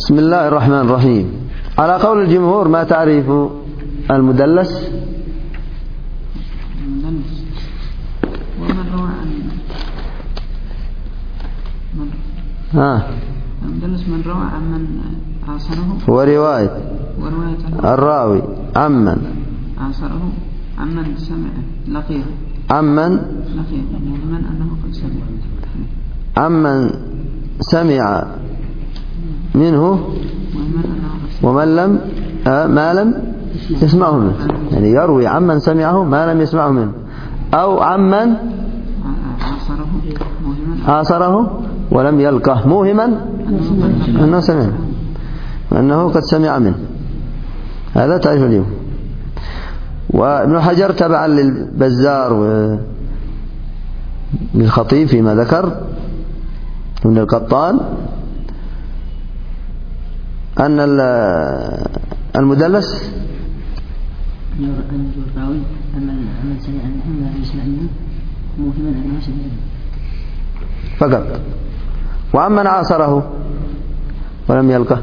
بسم الله الرحمن الرحيم. على قول الجمهور ما تعريف المدلس؟ ومن روى عن المدلس من روى عن من عاصره، ورواية الراوي عمن عاصره، عمن سمع لقيه، عمن مؤمن أنه قد سمع، عمن سمع منه ومن لم ما لم يسمعه منه، يعني يروي عمن سمعه ما لم يسمعه منه، أو عمن عاصره ولم يلقه موهما أنه سمع وأنه قد سمع منه. هذا تعريف اليوم. وابن حجر تبعا للبزار وللخطيب فيما ذكر من القطان أن المدلس فقط، وعمن عاصره ولم يلقه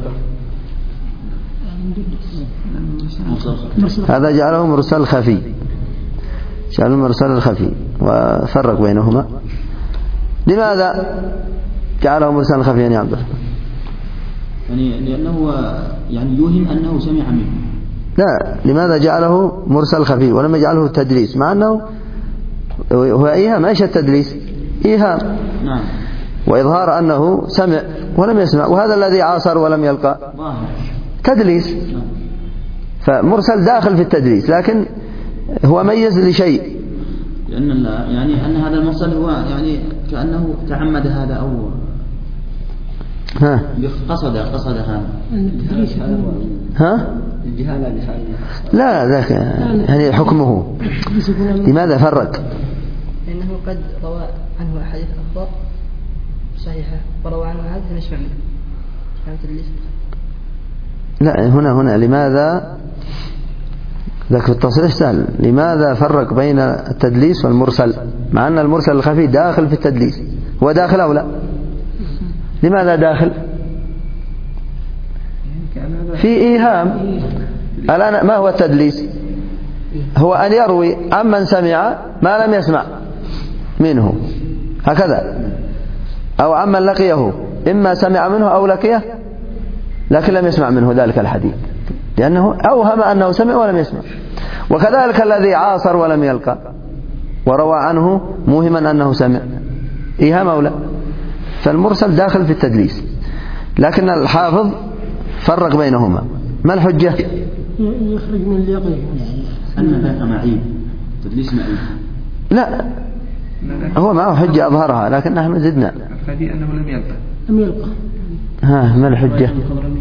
هذا جعله مرسل خفي، جعله مرسل الخفي وفرق بينهما. لماذا جعله مرسل خفيا يا عبد الله؟ يعني لأنه يعني يوهم أنه سمع منه. لا، لماذا جعله مرسل خفي ولم يجعله تدليس؟ مع أنه هو إيهام، ايش التدليس؟ إيهام. نعم. وإظهار أنه سمع ولم يسمع، وهذا الذي عاصر ولم يلقى تدليس. فمرسل داخل في التدليس، لكن هو ميز لشيء، لأن يعني أن هذا المرسل هو يعني كأنه تعمد هذا أو قصد هذا. لا ذاك يعني حكمه. لماذا فرق؟ لأنه قد روى عنه أحاديث أخبار صحيحة وروى عنه هذا نسمع منه. لا، هنا لماذا ذاك في التصريح سهل. لماذا فرق بين التدليس والمرسل مع أن المرسل الخفي داخل في التدليس؟ هو داخل أو لا؟ لماذا داخل؟ في إيهام. الآن ما هو التدليس؟ هو أن يروي عمن سمع ما لم يسمع منه، هكذا، أو عمن لقيه إما سمع منه أو لقيه لكن لم يسمع منه ذلك الحديث، لأنه أوهم أنه سمع ولم يسمع. وكذلك الذي عاصر ولم يلقى وروى عنه موهما أنه سمع، إيهام أو لا؟ فالمرسل داخل في التدليس، لكن الحافظ فرق بينهما. ما الحجة؟ يخرج من اليقين أن ذاك معيب، تدليس معيب. لا، هو معه حجة أظهرها، لكن نحن زدنا الخفي أنه لم يلقى. ما الحجة؟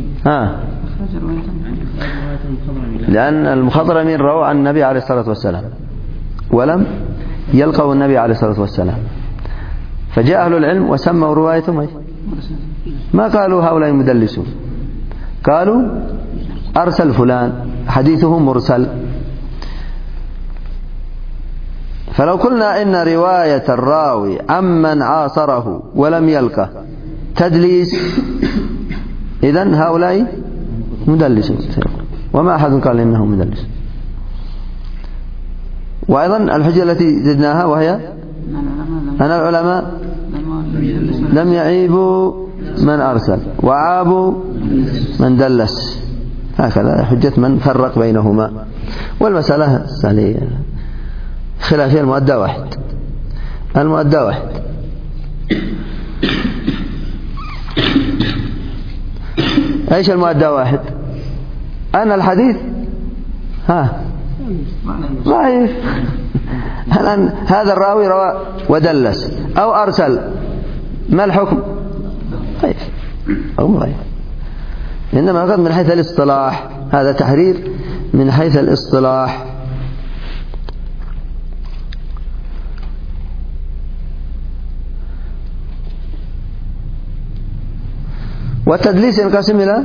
لأن المخضرمين رووا عن النبي عليه الصلاة والسلام ولم يلقوا النبي عليه الصلاة والسلام، فجاء أهل العلم وسموا روايتهم ما قالوا هؤلاء مدلسون، قالوا أرسل فلان حديثه مرسل. فلو قلنا إن رواية الراوي عمن عاصره ولم يلقه تدليس، إذن هؤلاء مدلسون، وما أحد قال إنه مدلس. وأيضا الحجة التي زدناها وهي أن العلماء لم يعيبوا من أرسل وعابوا من دلس، هكذا حجة من فرق بينهما. والمسألة سهلة خلافية. المؤدى واحد. ايش المؤدى واحد؟ أن الحديث ضعيف. الآن هذا الراوي روى ودلس أو أرسل، ما الحكم؟ ضعيف أو ضعيف. إنما قد من حيث الاصطلاح، هذا تحرير من حيث الاصطلاح. والتدليس ينقسم إلى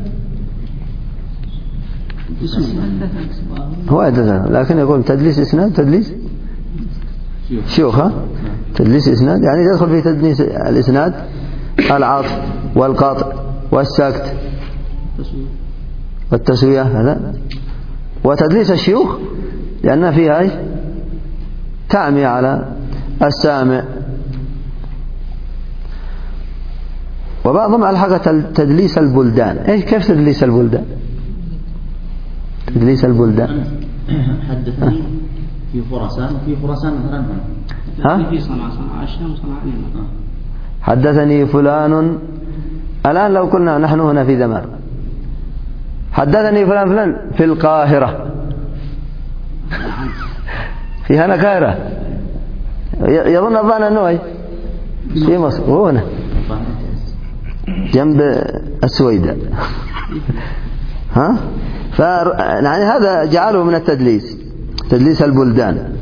هو لكن يقول تدليس إسناد، تدليس شيوخ، تدليس إسناد يعني يدخل في تدليس الإسناد العطف والقطع والسكت والتسوية هذا، وتدليس الشيوخ لأن فيها إيش؟ تعمي على السامع. وبعضهم ألحق تدليس البلدان. إيش كيف تدليس البلدان؟ تدليس البلدان حدثني في خراسان، في خراسان مثلا ها؟ في صنعاء الشام وصنعاء اليمن. حدثني فلان. الآن لو كنا نحن هنا في دمار، حدثني فلان في القاهرة، في هنا القاهرة، يظن الظان أنه في مصر، هو هنا جنب السويداء. ها؟ يعني هذا جعله من التدليس، تدليس البلدان.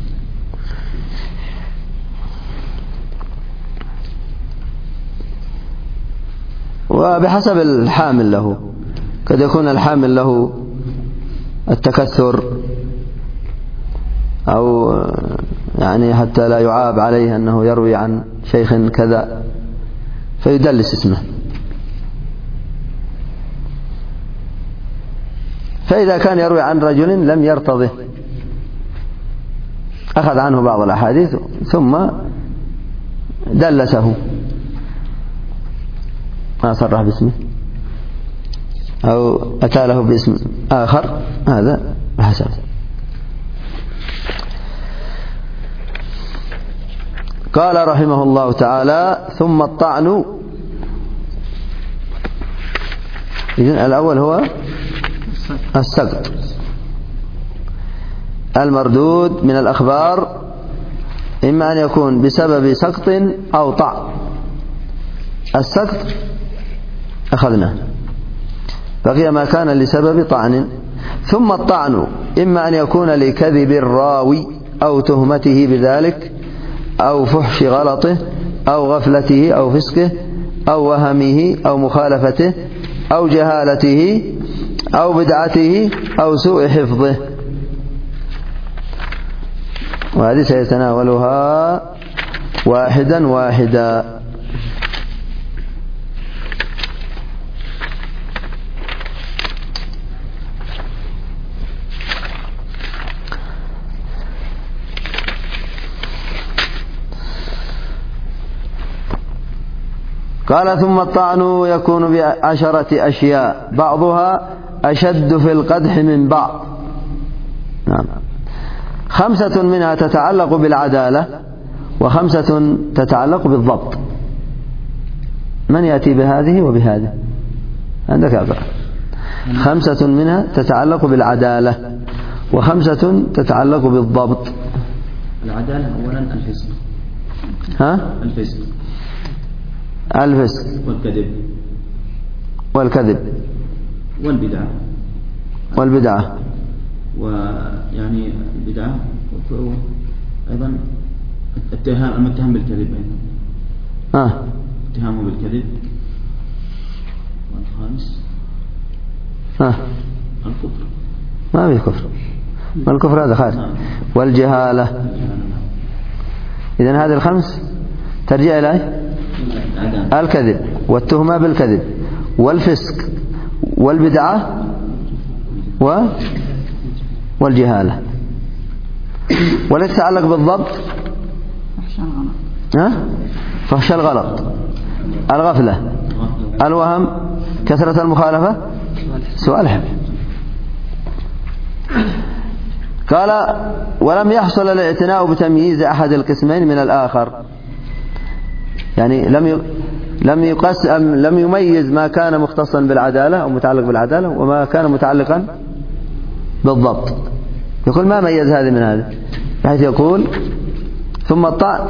وبحسب الحامل له، قد يكون الحامل له التكثر، أو يعني حتى لا يعاب عليه أنه يروي عن شيخ كذا فيدلس اسمه. فإذا كان يروي عن رجل لم يرتضه، أخذ عنه بعض الأحاديث ثم دلسه، ما صرح باسمه أو أتى له باسم آخر، هذا بحسب. قال رحمه الله تعالى: ثم الطعن. إذن الأول هو السقط، المردود من الأخبار إما أن يكون بسبب سقط أو طعن. السقط أخذناه، بقي ما كان لسبب طعن. ثم الطعن إما أن يكون لكذب الراوي أو تهمته بذلك أو فحش غلطه أو غفلته أو فسقه أو وهمه أو مخالفته أو جهالته أو بدعته أو سوء حفظه. وهذه سيتناولها واحدا واحدا. قال: ثم الطعن يكون ب10 أشياء بعضها أشد في القدح من بعض. نعم. 5 منها تتعلق بالعدالة، و5 تتعلق بالضبط. من يأتي بهذه وبهذه؟ عندك أقرأ. 5 منها تتعلق بالعدالة، و5 تتعلق بالضبط. العدالة أولا الفسق. ها؟ الفسق والكذب والبدعة. ويعني البدعة أيضا المتهم بالكذب أيضا. اتهامه بالكذب. والخامس الكفر. ما في كفر، والكفر هذا خارج. والجهالة. إذن هذه ال5 ترجع إلى الكذب والتهمة بالكذب والفسق والبدعة والجهالة. والتي تتعلق بالضبط فحش الغلط، الغفلة، الوهم، كثرة المخالفة، سوء الحفظ. قال: ولم يحصل الاعتناء بتمييز أحد القسمين من الآخر. يعني لم يميز ما كان مختصا بالعدالة أو متعلق بالعدالة وما كان متعلقا بالضبط. يقول ما ميز هذه من هذه، بحيث يقول: ثم الطعن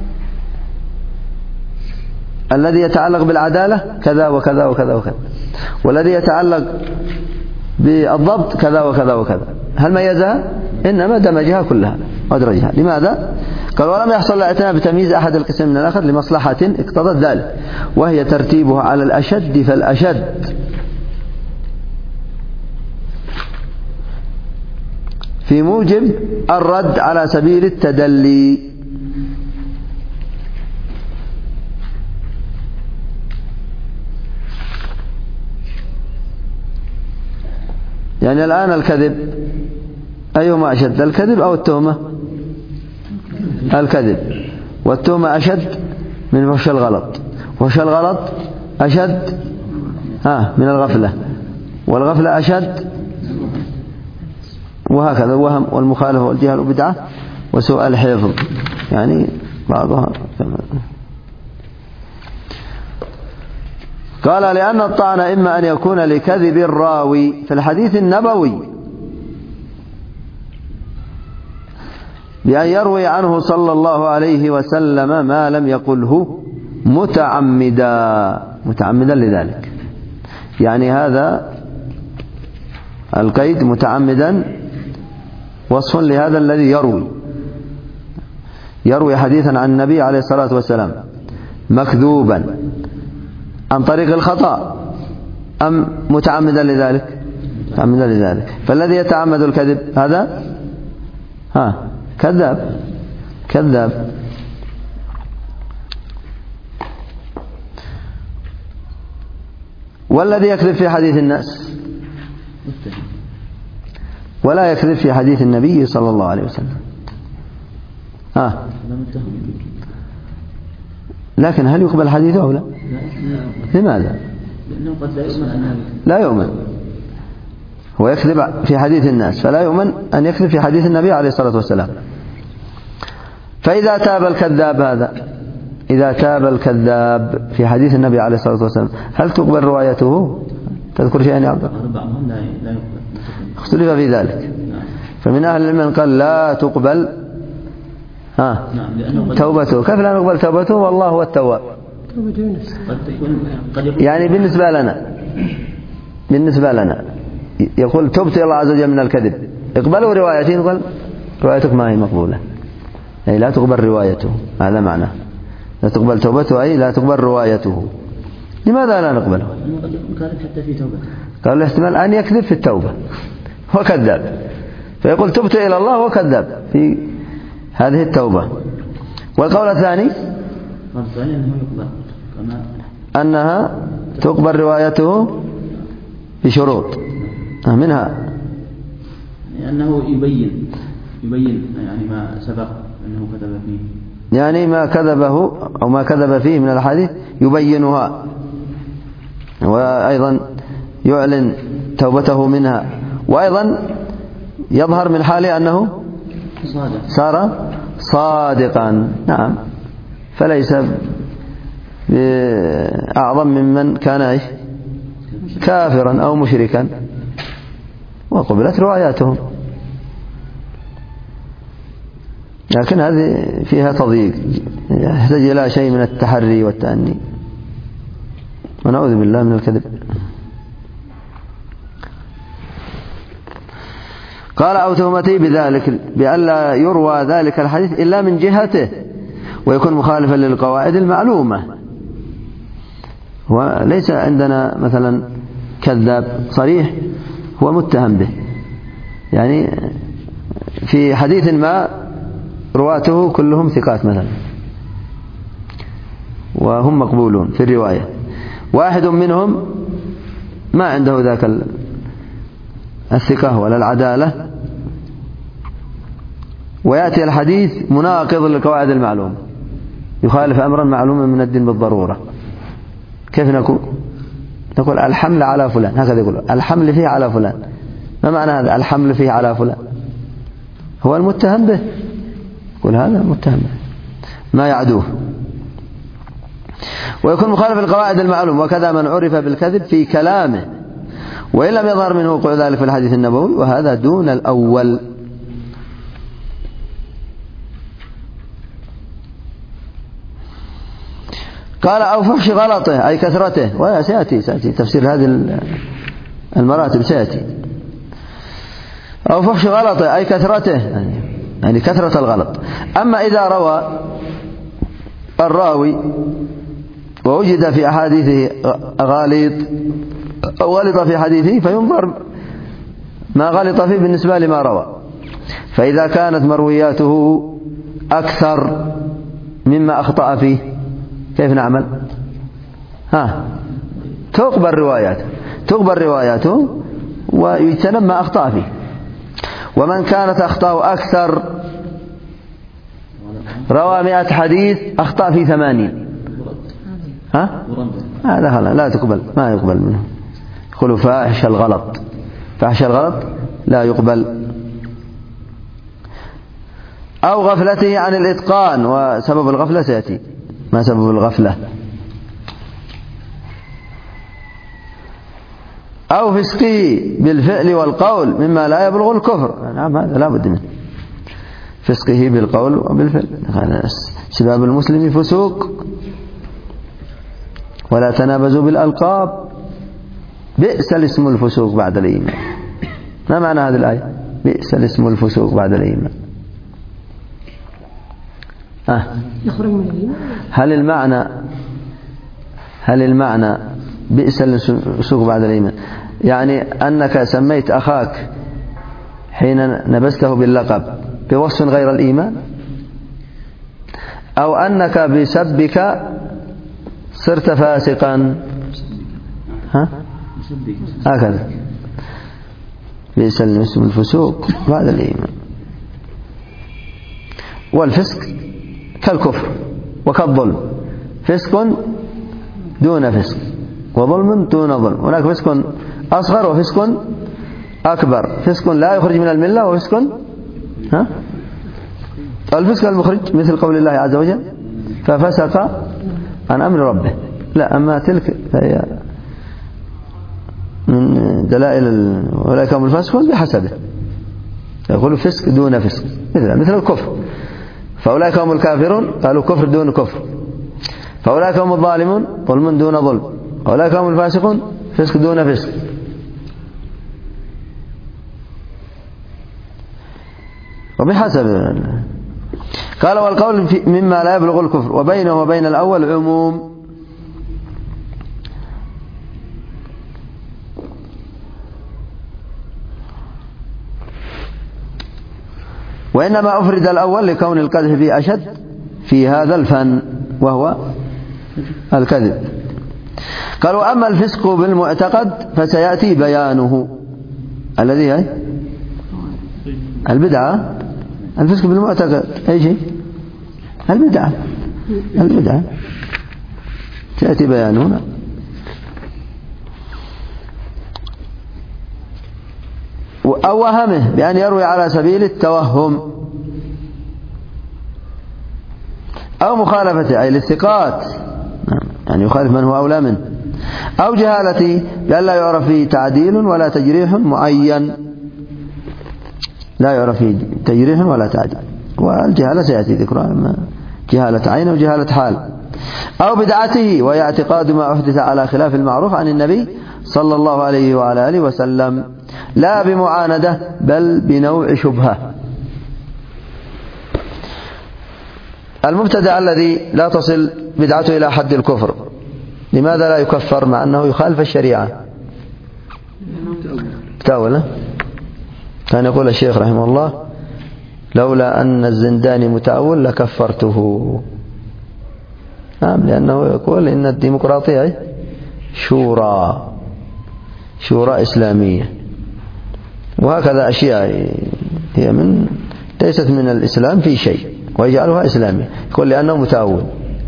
الذي يتعلق بالعدالة كذا وكذا وكذا وكذا، والذي يتعلق بالضبط كذا وكذا وكذا. هل ميزها؟ إنما دمجها كلها وأدرجها. لماذا؟ قال: ولم يحصل الاعتناء بتمييز أحد القسم من الآخر لمصلحة اقتضت ذلك، وهي ترتيبها على الأشد فالأشد، في موجب الرد على سبيل التدلي. يعني الآن الكذب أيهما أشد، الكذب أو التهمة؟ الكذب، والتهمة أشد من فحش الغلط، فحش الغلط أشد من الغفلة، والغفلة أشد، وهكذا الوهم والمخالفة والجهل وبدعة وسوء الحفظ، يعني بعضها. قال لأن الطعن إما أن يكون لكذب الراوي في الحديث النبوي بأن يروي عنه صلى الله عليه وسلم ما لم يقله متعمدا لذلك، يعني هذا القيد متعمدا وصف لهذا الذي يروي حديثا عن النبي عليه الصلاة والسلام مكذوبا عن طريق الخطأ أم متعمدا لذلك؟ متعمدا لذلك. فالذي يتعمد الكذب هذا كذاب. والذي يكذب في حديث الناس ولا يكذب في حديث النبي صلى الله عليه وسلم لكن هل يقبل حديثه أو لا؟ لماذا؟ لأنه قد لا يؤمن لا يؤمن، هو يكذب في حديث الناس فلا يؤمن أن يكذب في حديث النبي عليه الصلاة والسلام. فإذا تاب الكذاب إذا تاب الكذاب في حديث النبي عليه الصلاة والسلام هل تقبل روايته؟ تذكر شيئا يا عبد الله؟ بعضهم لا يقبل، اختلف في ذلك. فمن أهل العلم من قال لا تقبل توبته. كيف لا نقبل توبته والله هو التواب؟ يعني بالنسبة لنا يقول تبت إلى الله عز وجل من الكذب، اقبلوا روايتي، نقول روايتك ما هي مقبولة، أي لا تقبل روايته، هذا معناه لا تقبل توبته، أي لا تقبل روايته. لماذا لا نقبله؟ قد يكون كاذب حتى في توبته. قال الاحتمال أن يكذب في التوبة هو كذاب، فيقول تبت إلى الله هو كذاب في هذه التوبة. والقول الثاني أنها تقبل روايته بشروط، منها لأنه يبين يعني ما سبق أنه كذب فيه، يعني ما كذبه أو ما كذب فيه من الحديث يبينها، وأيضا يعلن توبته منها، وأيضا يظهر من حاله أنه صار صادقا. نعم، فليس أعظم ممن كان كافرا أو مشركا وقبلت رواياتهم. لكن هذه فيها تضييق، يحتاج إلى شيء من التحري والتأني، ونعوذ بالله من الكذب. قال أو تهمتي بذلك بألا يروى ذلك الحديث إلا من جهته ويكون مخالفا للقواعد المعلومة. وليس عندنا مثلا كذاب صريح هو متهم به، يعني في حديث ما رواته كلهم ثقات مثلا وهم مقبولون في الرواية، واحد منهم ما عنده ذاك الثقة ولا العدالة، ويأتي الحديث مناقض للقواعد المعلومة، يخالف أمرا معلوما من الدين بالضرورة. كيف نقول الحمل على فلان، هكذا يقول الحمل فيه على فلان. ما معنى هذا الحمل فيه على فلان؟ هو المتهم به، يقول هذا المتهم به ما يعدوه، ويكون مخالف القواعد المعلومة. وكذا من عرف بالكذب في كلامه وإن لم يظهر منه وقوع ذلك في الحديث النبوي، وهذا دون الأول. قال أو فحش غلطه أي كثرته، وسيأتي تفسير هذه المراتب سيأتي. أو فحش غلطه أي كثرته، يعني كثرة الغلط. أما إذا روى الراوي ووجد في أحاديثه غالط أو غلط في حديثه فينظر ما غلط فيه بالنسبة لما روى. فإذا كانت مروياته أكثر مما أخطأ فيه كيف نعمل؟ تقبل رواياته ويجتنب ما أخطأ فيه. ومن كانت أخطاء أكثر روى 100 حديث أخطأ في 80. هذا خلاص لا تقبل، ما يقبل منه. يقولوا فاحش الغلط، فاحش الغلط لا يقبل. أو غفلته عن الإتقان، وسبب الغفلة سيأتي. ما سبب الغفلة؟ أو فسقه بالفعل والقول مما لا يبلغ الكفر. نعم هذا لا بد منه، فسقه بالقول وبالفعل. سباب المسلم فسوق ولا تنابزوا بالألقاب، بئس الاسم الفسوق بعد الإيمان. ما معنى هذه الآية؟ بئس الاسم الفسوق بعد الإيمان. يخرج من الإيمان. هل المعنى بئس الفسوق بعد الإيمان يعني أنك سميت أخاك حين نبذته باللقب بوصف غير الإيمان، أو أنك بسبك صرت فاسقا؟ هكذا بئس الاسم الفسوق بعد الإيمان. والفسق كالكفر وكالظلم، فسق دون فسق وظلم دون ظلم. هناك فسق أصغر وفسق أكبر. فسق لا يخرج من الملة، وفسق الفسق المخرج مثل قول الله عز وجل ففسق عن أمر ربه. لا، أما تلك فهي من دلائل أولئك هم الفاسقون بحسبه. يقول فسق دون فسق مثل الكفر، فأولئك هم الكافرون قالوا كفر دون كفر، فأولئك هم الظالمون ظلم دون ظلم، أولئك هم الفاسقون فسق دون فسق. وبحسب قال والقول مما لا يبلغ الكفر، وبينه وبين الأول عموم. وإنما أفرد الأول لكون القذف به أشد في هذا الفن وهو الكذب. قالوا أما الفسق بالمعتقد فسيأتي بيانه، الذي هي البدعة. الفسق بالمعتقد أي شيء؟ البدعة سيأتي بيانه. أو وهمه بأن يروي على سبيل التوهم، أو مخالفته أي للثقات، يعني يخالف من هو أولى منه، أو جهالته بأن لا يعرف فيه تعديل ولا تجريح معين، لا يعرف فيه تجريح ولا تعديل. والجهالة سيأتي ذكرها، جهالة عين وجهالة حال. أو بدعته وهي اعتقاد ما أحدث على خلاف المعروف عن النبي صلى الله عليه وعلى آله وسلم، لا بمعاندة بل بنوع شبهة. المبتدع الذي لا تصل بدعته إلى حد الكفر، لماذا لا يكفر مع أنه يخالف الشريعة؟ تأول. كان يقول الشيخ رحمه الله لولا أن الزنداني متأول لكفرته. لأنه يقول إن الديمقراطية شورى إسلامية، وهكذا أشياء هي ليست من الإسلام في شيء ويجعلها إسلامية، يقول لأنه متأول.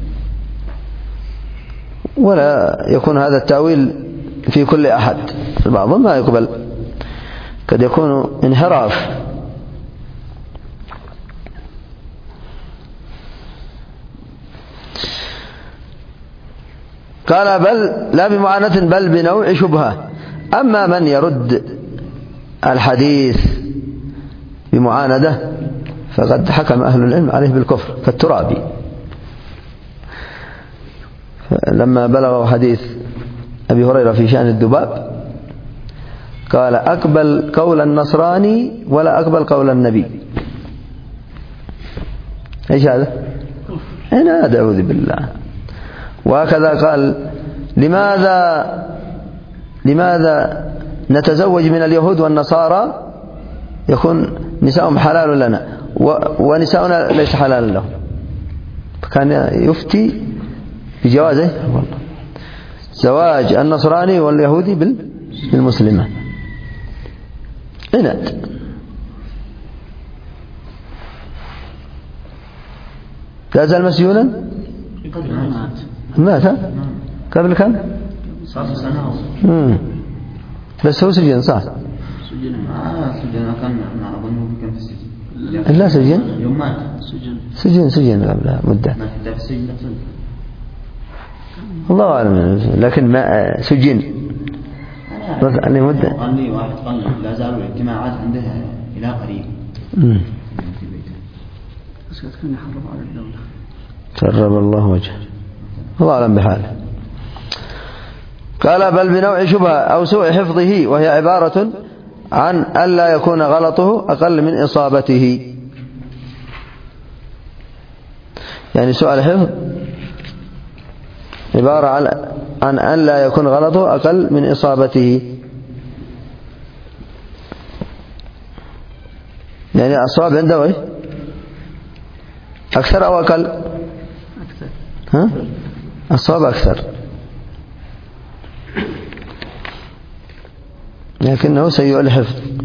ولا يكون هذا التأويل في كل أحد، بعضهم ما يقبل، قد يكون انحراف. قال بل لا بمعاناة بل بنوع شبهة. أما من يرد الحديث بمعاندة فقد حكم أهل العلم عليه بالكفر، كالترابي لما بلغوا حديث أبي هريرة في شأن الذباب قال أقبل قول النصراني ولا أقبل قول النبي. إيش هذا؟ عناد، أعوذ بالله. وهكذا قال لماذا نتزوج من اليهود والنصارى يكون نساؤهم حلال لنا ونساؤنا ليس حلال لهم؟ فكان يفتي بجوازه زواج النصراني واليهودي بالمسلمة. عناد. لا زال مسجونا؟ مات قبل كم؟ صار سنة. بس هو سجن صح؟ سجن كان أظنه كان في السجن. لا سجن؟ يوم مات سجن قبل مدة. ما في السجن. الله أعلم، لكن ما سجن يعني مدة. قال لي واحد قال لا زالوا الاجتماعات عندها إلى قريب. بس كان يحرض على الدولة. كرم الله وجهه. الله أعلم بحاله. قال بل بنوع شبهة أو سوء حفظه، وهي عبارة عن ألا يكون غلطه أقل من إصابته. يعني سوء الحفظ عبارة عن ألا يكون غلطه أقل من إصابته. يعني الصواب عنده إيه؟ أكثر أو أقل؟ أكثر. ها؟ الصواب أكثر، لكنه سيء الحفظ.